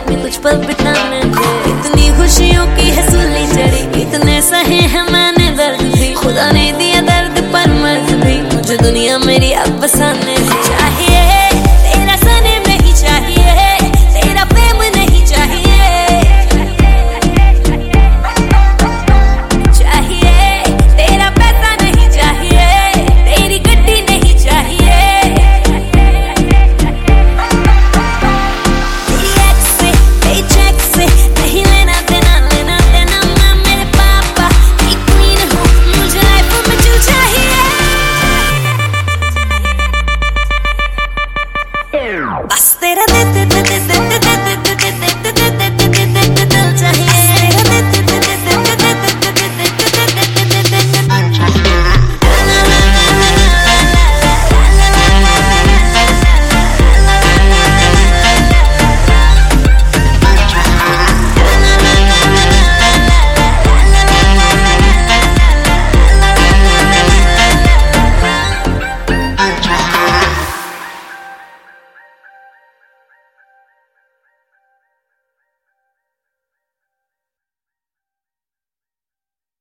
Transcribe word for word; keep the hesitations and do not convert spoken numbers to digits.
में कुछ पल बिताने दे। इतनी खुशियों की है सूली चढ़ी, इतने सहे हैं मैंने दर्द भी, खुदा ने दिया दर्द पर मर्द भी, मुझे दुनिया मेरी अब बसाने